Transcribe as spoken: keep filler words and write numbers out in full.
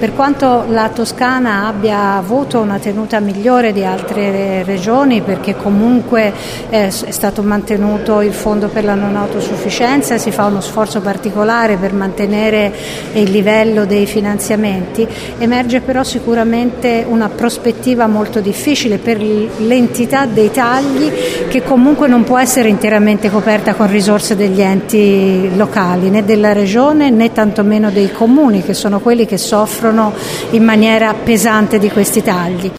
Per quanto la Toscana abbia avuto una tenuta migliore di altre regioni, perché comunque è stato mantenuto il fondo per la non autosufficienza, si fa uno sforzo particolare per mantenere il livello dei finanziamenti, emerge però sicuramente una prospettiva molto difficile per l'entità dei tagli, che comunque non può essere interamente coperta con risorse degli enti locali, né della regione né tantomeno dei comuni, che sono quelli che soffrono in maniera pesante di questi tagli.